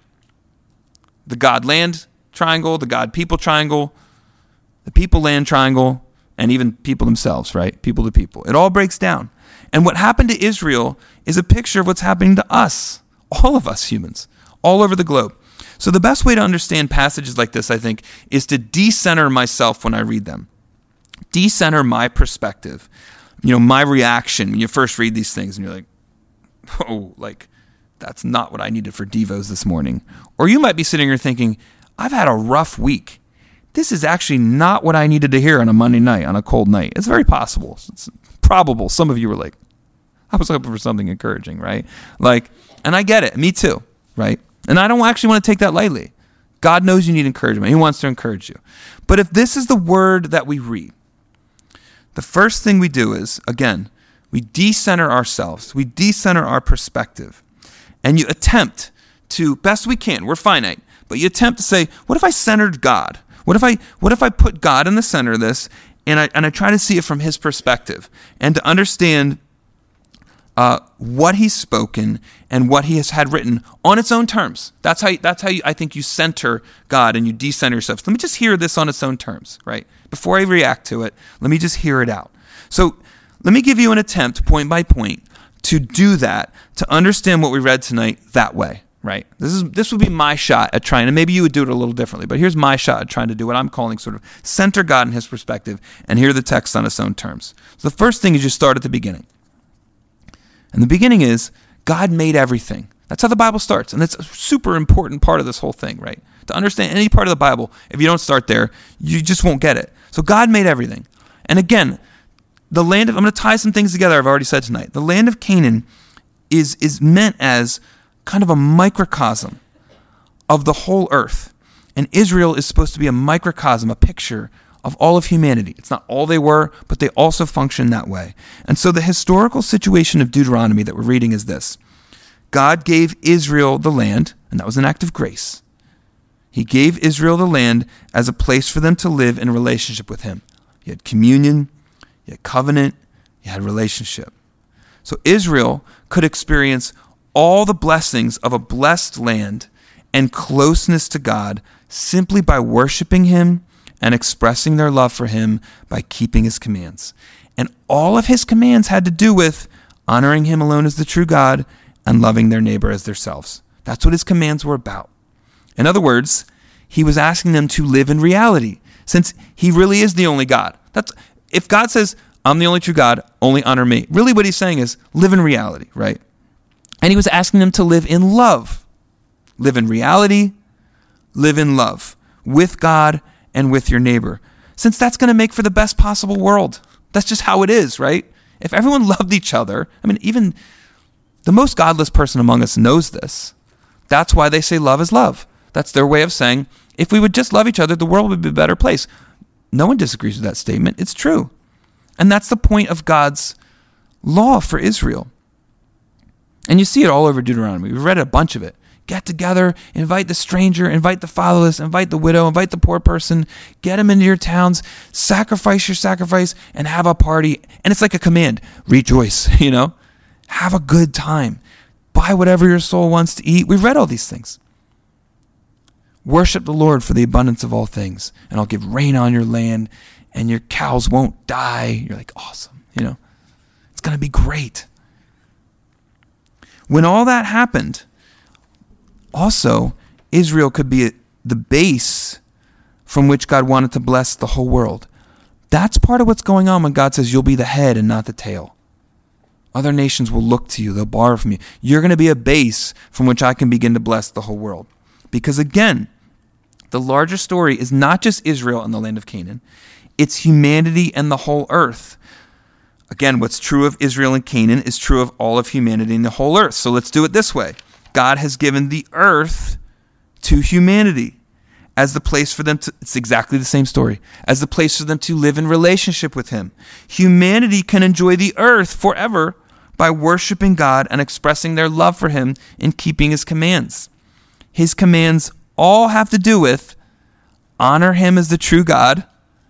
The God-land triangle, the God-people triangle, the people-land triangle, and even people themselves, right? People to people. It all breaks down. And what happened to Israel is a picture of what's happening to us, all of us humans, all over the globe. So the best way to understand passages like this, I think, is to decenter myself when I read them. Decenter my perspective, you know, my reaction when you first read these things and you're like, oh, like, that's not what I needed for Devos this morning. Or you might be sitting here thinking, I've had a rough week. This is actually not what I needed to hear on a Monday night, on a cold night. It's very possible. It's probable. Some of you were like, I was hoping for something encouraging, right? Like, and I get it. Me too, right? And I don't actually want to take that lightly. God knows you need encouragement. He wants to encourage you. But if this is the word that we read, the first thing we do is, again, we decenter ourselves. We decenter our perspective. And you attempt to, best we can, we're finite, but you attempt to say, what if I centered God? What if I what if I put God in the center of this, and I and I try to see it from his perspective, and to understand uh, what he's spoken and what he has had written on its own terms. That's how you, that's how you, I think you center God and you decenter yourself. Let me just hear this on its own terms, right? Before I react to it, let me just hear it out. So let me give you an attempt, point by point, to do that, to understand what we read tonight that way, right? This is this would be my shot at trying, and maybe you would do it a little differently, but here's my shot at trying to do what I'm calling sort of center God in his perspective and hear the text on its own terms. So the first thing is you start at the beginning. And the beginning is God made everything. That's how the Bible starts, and that's a super important part of this whole thing, right? To understand any part of the Bible, if you don't start there, you just won't get it. So God made everything. And again, the land of, I'm going to tie some things together I've already said tonight. The land of Canaan is, is meant as kind of a microcosm of the whole earth. And Israel is supposed to be a microcosm, a picture of all of humanity. It's not all they were, but they also function that way. And so the historical situation of Deuteronomy that we're reading is this. God gave Israel the land, and that was an act of grace. He gave Israel the land as a place for them to live in relationship with him. You had communion, you had covenant, You had relationship. So Israel could experience all the blessings of a blessed land and closeness to God simply by worshiping him and expressing their love for him by keeping his commands. And all of his commands had to do with honoring him alone as the true God and loving their neighbor as themselves. That's what his commands were about. In other words, he was asking them to live in reality, since he really is the only God. That's if God says, I'm the only true God, only honor me. Really what he's saying is live in reality, right? And he was asking them to live in love. Live in reality, live in love with God and with your neighbor, since that's going to make for the best possible world. That's just how it is, right? If everyone loved each other, I mean, even the most godless person among us knows this. That's why they say love is love. That's their way of saying, if we would just love each other, the world would be a better place. No one disagrees with that statement. It's true. And that's the point of God's law for Israel. And you see it all over Deuteronomy. We've read a bunch of it. Get together, invite the stranger, invite the fatherless, invite the widow, invite the poor person, get them into your towns, sacrifice your sacrifice, and have a party. And it's like a command. Rejoice, you know? Have a good time. Buy whatever your soul wants to eat. We've read all these things. Worship the Lord for the abundance of all things, and I'll give rain on your land, and your cows won't die. You're like, awesome, you know? It's going to be great. When all that happened, also, Israel could be the base from which God wanted to bless the whole world. That's part of what's going on when God says you'll be the head and not the tail. Other nations will look to you. They'll borrow from you. You're going to be a base from which I can begin to bless the whole world. Because again, the larger story is not just Israel and the land of Canaan. It's humanity and the whole earth. Again, what's true of Israel and Canaan is true of all of humanity and the whole earth. So let's do it this way. God has given the earth to humanity as the place for them to, it's exactly the same story, as the place for them to live in relationship with him. Humanity can enjoy the earth forever by worshiping God and expressing their love for him in keeping his commands. His commands all have to do with honor him as the true God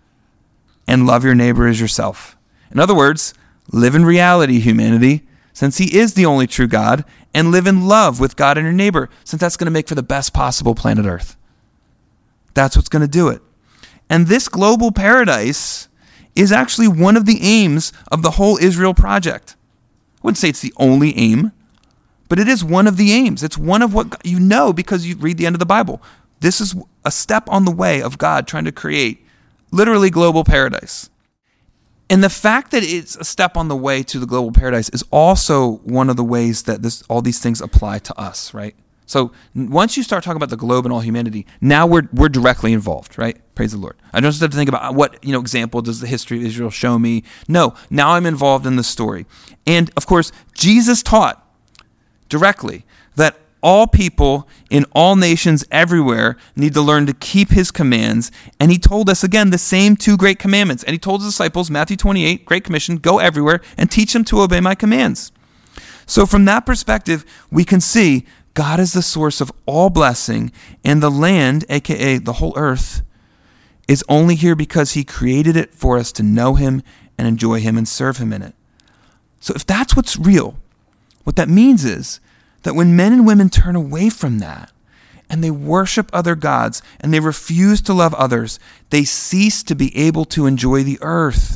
and love your neighbor as yourself. In other words, live in reality, humanity, since he is the only true God, and live in love with God and your neighbor, since that's going to make for the best possible planet Earth. That's what's going to do it. And this global paradise is actually one of the aims of the whole Israel project. I wouldn't say it's the only aim, but it is one of the aims. It's one of what you know because you read the end of the Bible. This is a step on the way of God trying to create literally global paradise. And the fact that it's a step on the way to the global paradise is also one of the ways that this all these things apply to us, right? So once you start talking about the globe and all humanity, now we're we're directly involved, right? Praise the Lord. I don't just have to think about what, you know, example does the history of Israel show me. No, now I'm involved in the story. And of course, Jesus taught directly that all people in all nations everywhere need to learn to keep his commands. And he told us, again, the same two great commandments. And he told his disciples, Matthew twenty-eight, Great Commission, go everywhere and teach them to obey my commands. So from that perspective, we can see God is the source of all blessing, and the land, a k a the whole earth, is only here because he created it for us to know him and enjoy him and serve him in it. So if that's what's real, what that means is that when men and women turn away from that and they worship other gods and they refuse to love others, they cease to be able to enjoy the earth.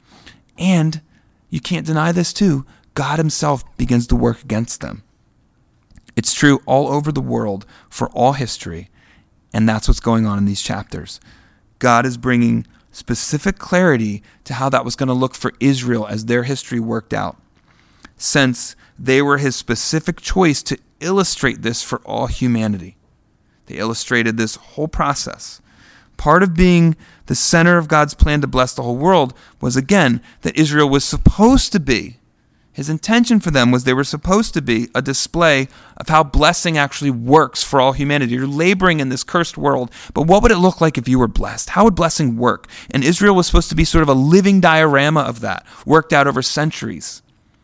And you can't deny this too, God himself begins to work against them. It's true all over the world for all history, and that's what's going on in these chapters. God is bringing specific clarity to how that was going to look for Israel as their history worked out, since they were his specific choice to illustrate this for all humanity. They illustrated this whole process. Part of being the center of God's plan to bless the whole world was, again, that Israel was supposed to be, his intention for them was they were supposed to be a display of how blessing actually works for all humanity. You're laboring in this cursed world, but what would it look like if you were blessed? How would blessing work? And Israel was supposed to be sort of a living diorama of that, worked out over centuries,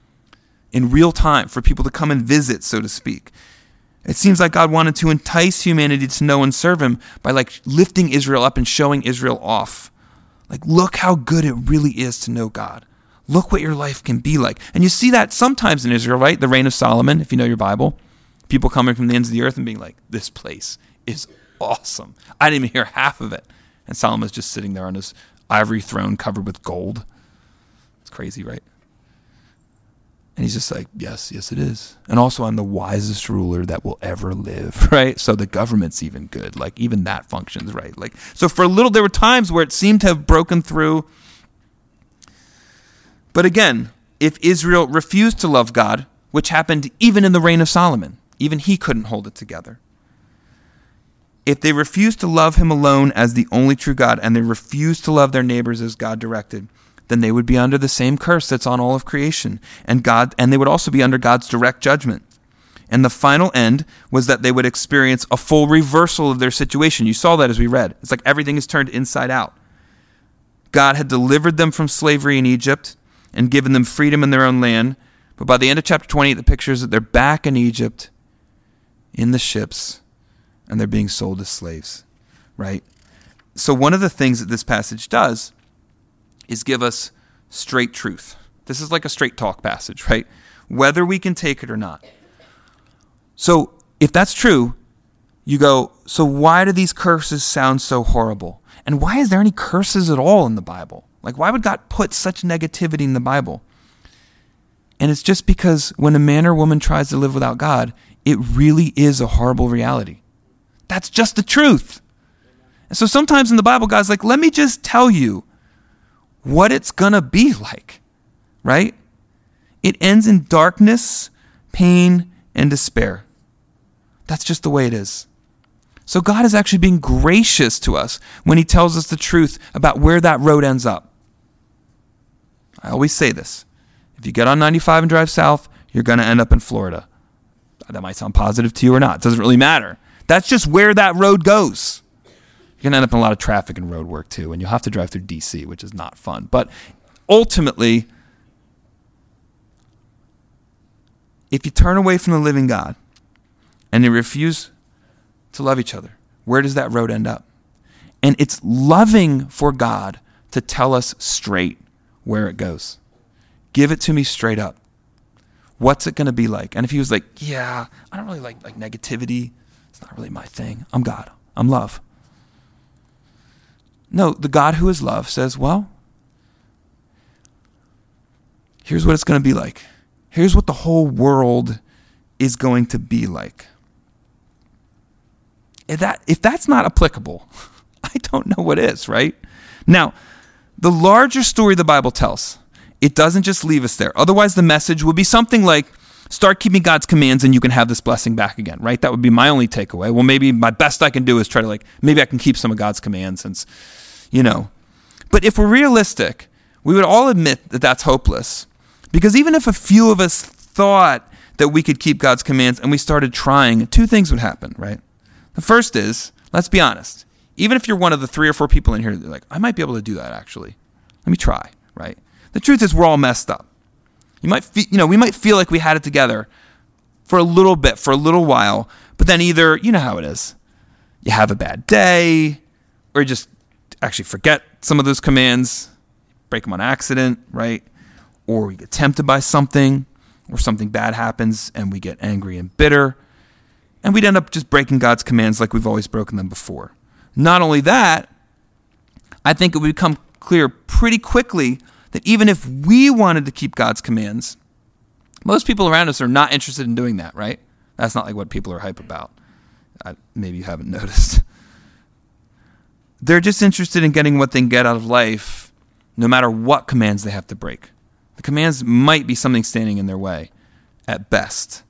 in real time, for people to come and visit, so to speak. It seems like God wanted to entice humanity to know and serve him by like lifting Israel up and showing Israel off. Like, look how good it really is to know God. Look what your life can be like. And you see that sometimes in Israel, right? The reign of Solomon, if you know your Bible. People coming from the ends of the earth and being like, this place is awesome. I didn't even hear half of it. And Solomon's just sitting there on his ivory throne covered with gold. It's crazy, right? And he's just like, yes, yes, it is. And also, I'm the wisest ruler that will ever live, right? So the government's even good. Like, even that functions, right? Like, so for a little, there were times where it seemed to have broken through. But again, if Israel refused to love God, which happened even in the reign of Solomon, even he couldn't hold it together. If they refused to love him alone as the only true God, and they refused to love their neighbors as God directed, then they would be under the same curse that's on all of creation. And God, and they would also be under God's direct judgment. And the final end was that they would experience a full reversal of their situation. You saw that as we read. It's like everything is turned inside out. God had delivered them from slavery in Egypt and given them freedom in their own land. But by the end of chapter twenty-eight, the picture is that they're back in Egypt in the ships and they're being sold as slaves, right? So one of the things that this passage does is give us straight truth. This is like a straight talk passage, right? Whether we can take it or not. So if that's true, you go, so why do these curses sound so horrible? And why is there any curses at all in the Bible? Like, why would God put such negativity in the Bible? And it's just because when a man or woman tries to live without God, it really is a horrible reality. That's just the truth. And so sometimes in the Bible, God's like, let me just tell you what it's going to be like, right? It ends in darkness, pain, and despair. That's just the way it is. So God is actually being gracious to us when he tells us the truth about where that road ends up. I always say this. If you get on ninety-five and drive south, you're going to end up in Florida. That might sound positive to you or not. It doesn't really matter. That's just where that road goes. You're going to end up in a lot of traffic and road work too, and you'll have to drive through D C, which is not fun. But ultimately, if you turn away from the living God and you refuse to love each other, where does that road end up? And it's loving for God to tell us straight where it goes. Give it to me straight up. What's it going to be like? And if he was like, yeah, I don't really like, like negativity. It's not really my thing. I'm God. I'm love. No, the God who is love says, well, here's what it's going to be like. Here's what the whole world is going to be like. If that, if that's not applicable, I don't know what is, right? Now, the larger story the Bible tells, it doesn't just leave us there. Otherwise, the message would be something like, start keeping God's commands and you can have this blessing back again, right? That would be my only takeaway. Well, maybe my best I can do is try to like, maybe I can keep some of God's commands since, you know. But if we're realistic, we would all admit that that's hopeless. Because even if a few of us thought that we could keep God's commands and we started trying, two things would happen, right? The first is, let's be honest. Even if you're one of the three or four people in here that are like, I might be able to do that actually. Let me try, right? The truth is we're all messed up. You might fe- you know, we might feel like we had it together for a little bit, for a little while, but then either, you know how it is. You have a bad day, or you just actually forget some of those commands, break them on accident, right? Or we get tempted by something, or something bad happens and we get angry and bitter, and we'd end up just breaking God's commands like we've always broken them before. Not only that, I think it would become clear pretty quickly that even if we wanted to keep God's commands, most people around us are not interested in doing that, right? That's not like what people are hype about. I, maybe you haven't noticed. They're just interested in getting what they can get out of life, no matter what commands they have to break. The commands might be something standing in their way, at best.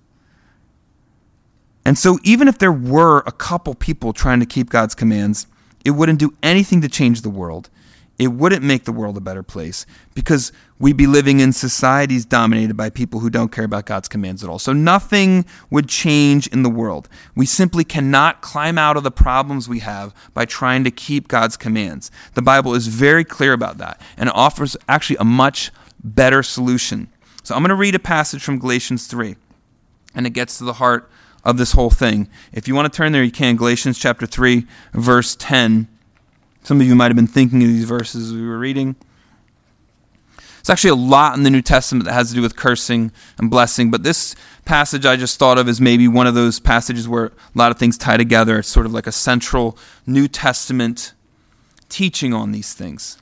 And so even if there were a couple people trying to keep God's commands, it wouldn't do anything to change the world. It wouldn't make the world a better place because we'd be living in societies dominated by people who don't care about God's commands at all. So nothing would change in the world. We simply cannot climb out of the problems we have by trying to keep God's commands. The Bible is very clear about that and it offers actually a much better solution. So I'm going to read a passage from Galatians three, and it gets to the heart of this whole thing. If you want to turn there, you can. Galatians chapter three, verse ten. Some of you might have been thinking of these verses as we were reading. It's actually a lot in the New Testament that has to do with cursing and blessing, but this passage I just thought of as maybe one of those passages where a lot of things tie together. It's sort of like a central New Testament teaching on these things.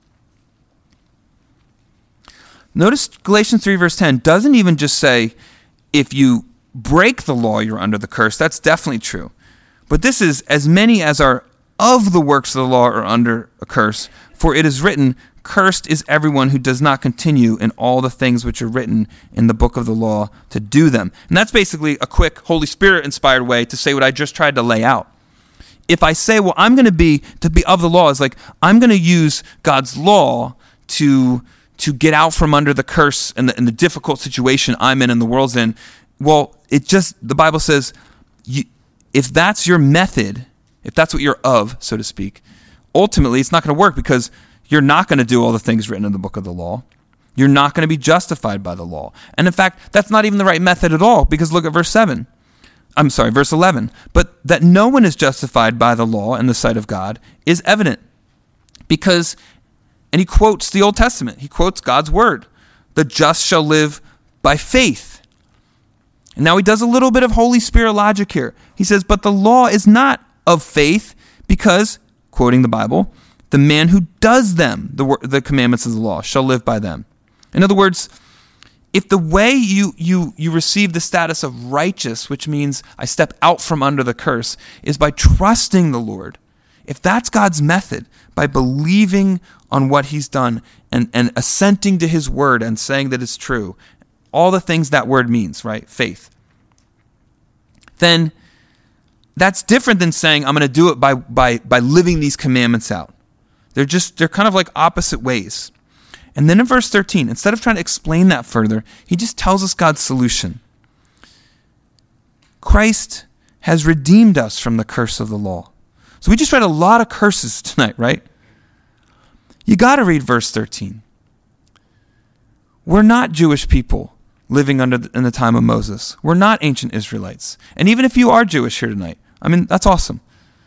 Notice Galatians three verse ten doesn't even just say, if you break the law, you're under the curse. That's definitely true. But this is, as many as are of the works of the law are under a curse. For it is written, cursed is everyone who does not continue in all the things which are written in the book of the law to do them. And that's basically a quick Holy Spirit-inspired way to say what I just tried to lay out. If I say, well, I'm going to be, to be of the law, is like, I'm going to use God's law to to get out from under the curse and the, and the difficult situation I'm in and the world's in. Well, it just, the Bible says, you, if that's your method, if that's what you're of, so to speak, ultimately it's not going to work because you're not going to do all the things written in the book of the law. You're not going to be justified by the law. And in fact, that's not even the right method at all, because look at verse seven. I'm sorry, verse eleven. But that no one is justified by the law in the sight of God is evident. Because, and he quotes the Old Testament. He quotes God's word. The just shall live by faith. And now he does a little bit of Holy Spirit logic here. He says, but the law is not of faith because, quoting the Bible, the man who does them, the, the commandments of the law, shall live by them. In other words, if the way you, you, you receive the status of righteous, which means I step out from under the curse, is by trusting the Lord, if that's God's method, by believing on what he's done and, and assenting to his word and saying that it's true, all the things that word means, right? Faith. Then that's different than saying I'm going to do it by, by, by living these commandments out. They're just, they're kind of like opposite ways. And then in verse thirteen, instead of trying to explain that further, he just tells us God's solution. Christ has redeemed us from the curse of the law. So we just read a lot of curses tonight, right? You got to read verse thirteen. We're not Jewish people living under the, in the time of Moses. We're not ancient Israelites. And even if you are Jewish here tonight, I mean, that's awesome.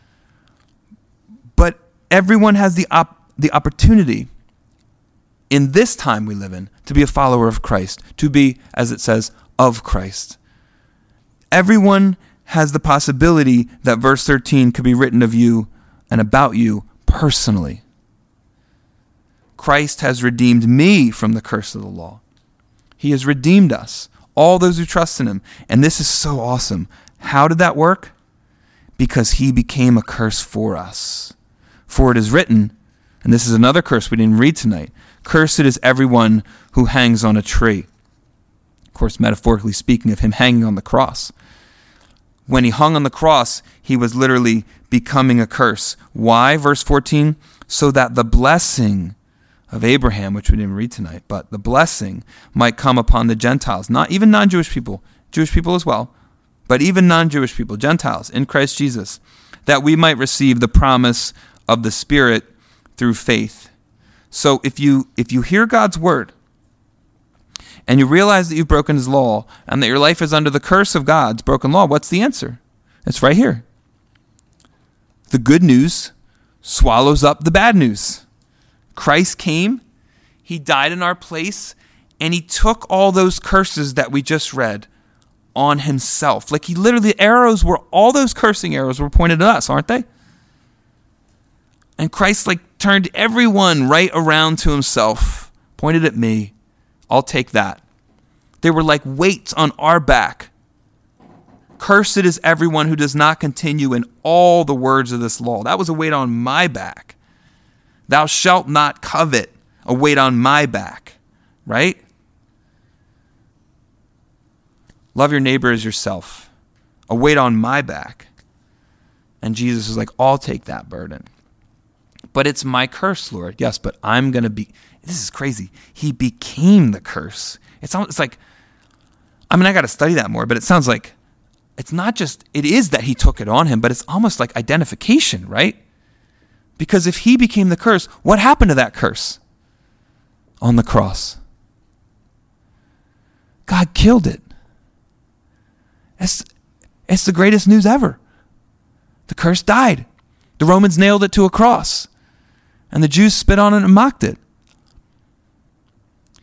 But everyone has the op- the opportunity in this time we live in to be a follower of Christ, to be, as it says, of Christ. Everyone has the possibility that verse thirteen could be written of you and about you personally. Christ has redeemed me from the curse of the law. He has redeemed us, all those who trust in him. And this is so awesome. How did that work? Because he became a curse for us. For it is written, and this is another curse we didn't read tonight, cursed is everyone who hangs on a tree. Of course, metaphorically speaking of him hanging on the cross. When he hung on the cross, he was literally becoming a curse. Why? Verse fourteen, so that the blessing of Abraham, which we didn't read tonight, but the blessing might come upon the Gentiles, not even non-Jewish people, Jewish people as well, but even non-Jewish people, Gentiles, in Christ Jesus, that we might receive the promise of the Spirit through faith. So if you if you hear God's word and you realize that you've broken his law and that your life is under the curse of God's broken law, what's the answer? It's right here. The good news swallows up the bad news. Christ came, he died in our place, and he took all those curses that we just read on himself. Like he literally, arrows were, all those cursing arrows were pointed at us, aren't they? And Christ like turned everyone right around to himself, pointed at me. I'll take that. They were like weights on our back. Cursed is everyone who does not continue in all the words of this law. That was a weight on my back. Thou shalt not covet, a weight on my back, right? Love your neighbor as yourself, a weight on my back. And Jesus is like, I'll take that burden. But it's my curse, Lord. Yes, but I'm going to be, this is crazy. He became the curse. It's, it's like, I mean, I got to study that more, but it sounds like it's not just, it is that he took it on him, but it's almost like identification, right? Because if he became the curse, what happened to that curse? On the cross. God killed it. It's, it's the greatest news ever. The curse died. The Romans nailed it to a cross. And the Jews spit on it and mocked it.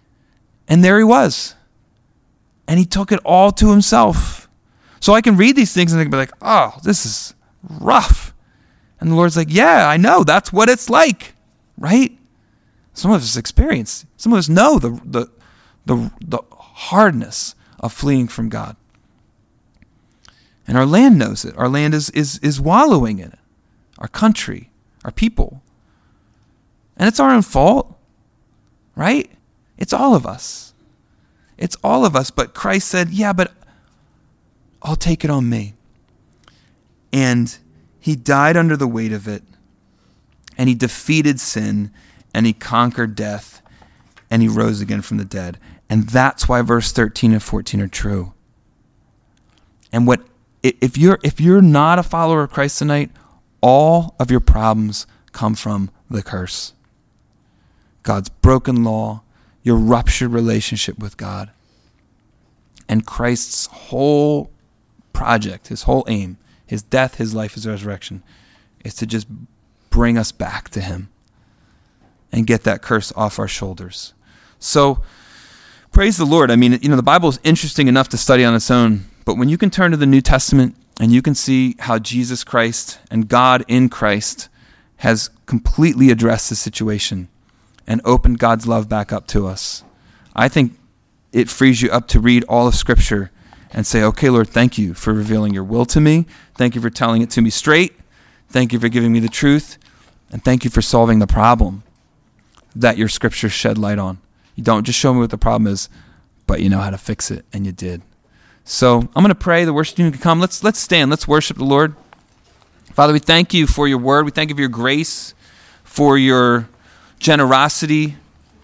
And there he was. And he took it all to himself. So I can read these things and I can be like, oh, this is rough. And the Lord's like, yeah, I know. That's what it's like, right? Some of us experience. Some of us know the the the, the hardness of fleeing from God. And our land knows it. Our land is, is, is wallowing in it. Our country, our people. And it's our own fault, right? It's all of us. It's all of us. But Christ said, yeah, but I'll take it on me. And he died under the weight of it. And he defeated sin. And he conquered death. And he rose again from the dead. And that's why verse thirteen and fourteen are true. And what if you're if you're not a follower of Christ tonight, all of your problems come from the curse. God's broken law, your ruptured relationship with God. And Christ's whole project, his whole aim, his death, his life, his resurrection, is to just bring us back to him and get that curse off our shoulders. So, praise the Lord. I mean, you know, the Bible is interesting enough to study on its own, but when you can turn to the New Testament and you can see how Jesus Christ and God in Christ has completely addressed the situation and opened God's love back up to us, I think it frees you up to read all of Scripture and say, okay, Lord, thank you for revealing your will to me. Thank you for telling it to me straight. Thank you for giving me the truth. And thank you for solving the problem that your Scriptures shed light on. You don't just show me what the problem is, but you know how to fix it, and you did. So I'm going to pray. The worship team can come. Let's let's stand. Let's worship the Lord. Father, we thank you for your word. We thank you for your grace, for your generosity,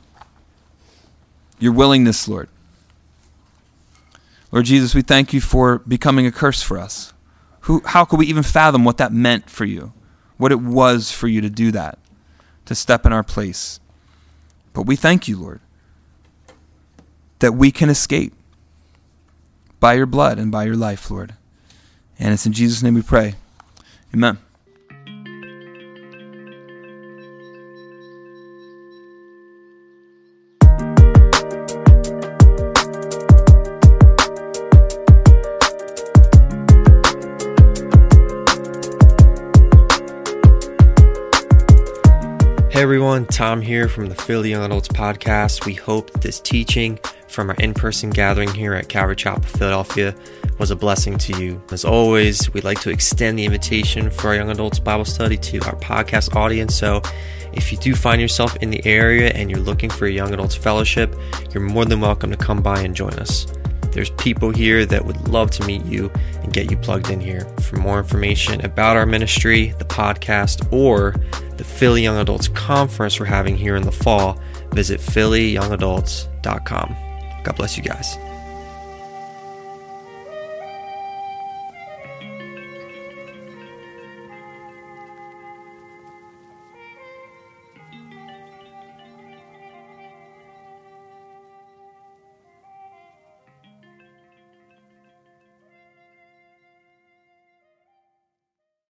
your willingness, Lord. Lord Jesus, we thank you for becoming a curse for us. Who? How could we even fathom what that meant for you, what it was for you to do that, to step in our place? But we thank you, Lord, that we can escape by your blood and by your life, Lord. And it's in Jesus' name we pray. Amen. Hey everyone, Tom here from the Philly Young Adults Podcast. We hope that this teaching from our in-person gathering here at Calvary Chapel, Philadelphia was a blessing to you. As always, we'd like to extend the invitation for our Young Adults Bible Study to our podcast audience. So if you do find yourself in the area and you're looking for a Young Adults Fellowship, you're more than welcome to come by and join us. There's people here that would love to meet you and get you plugged in here. For more information about our ministry, the podcast, or the Philly Young Adults Conference we're having here in the fall, visit philly young adults dot com. God bless you guys.